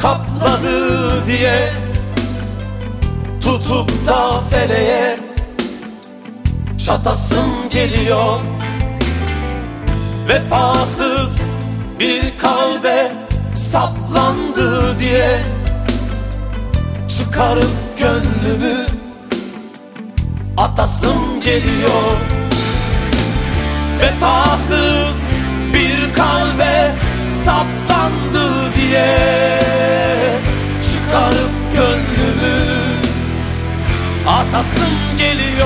kapladı diye tutup da feleğe çatasım geliyor. Vefasız bir kalbe saplandı diye çıkarıp gönlümü atasım geliyor. Vefasız bir kalbe saplandı diye çıkarıp gönlümü atasım geliyor.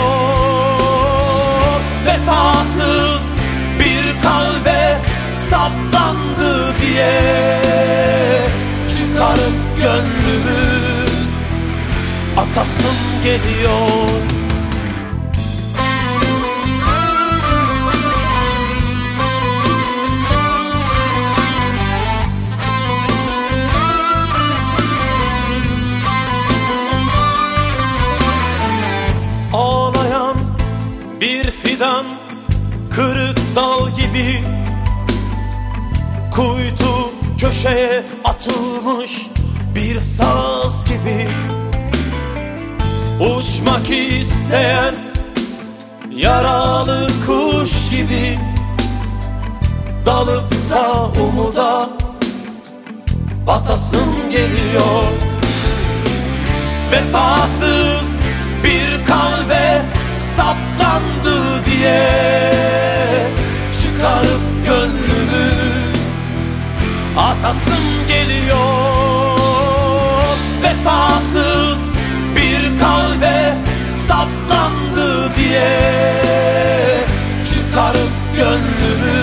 Vefasız bir kalbe saplandı diye çıkarıp gönlümü atasım geliyor. Ağlayan bir fidan, kırık dal gibi, kuytu köşeye atılmış bir saz gibi, uçmak isteyen yaralı kuş gibi, dalıp da umuda batasım geliyor. Vefasız bir kalbe saplandı diye çıkarıp gönlümü atasım geliyor. Vefasız bir kalbe saplandı diye çıkarıp gönlümü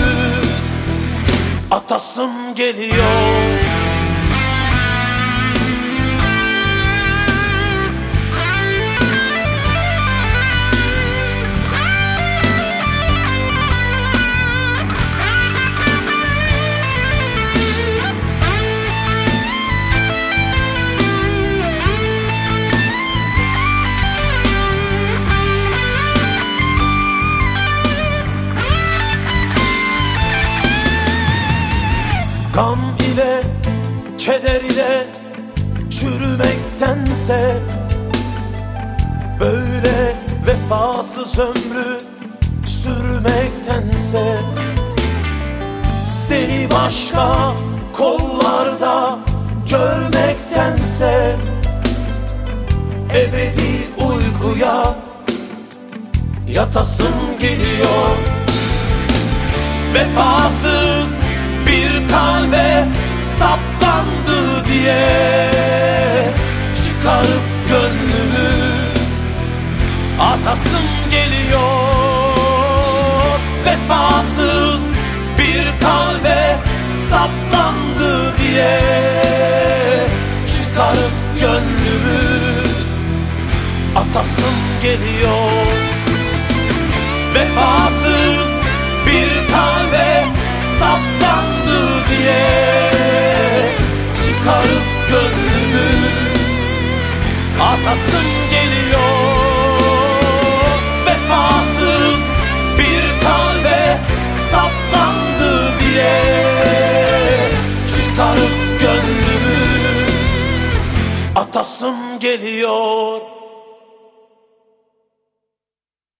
atasım geliyor. Gam ile, keder ile çürümektense böyle vefasız ömrü sürmektense seni başka kollarda görmektense ebedi uykuya yatasım geliyor. Vefasız bir kalbe saplandı diye çıkarıp gönlümü atasım geliyor. Vefasız bir kalbe saplandı diye çıkarıp gönlümü atasım geliyor. Vefasız bir kalbe saplandı diye çıkarıp gönlümü atasım geliyor. Vefasız bir kalbe saplandı diye çıkarıp gönlümü atasım geliyor.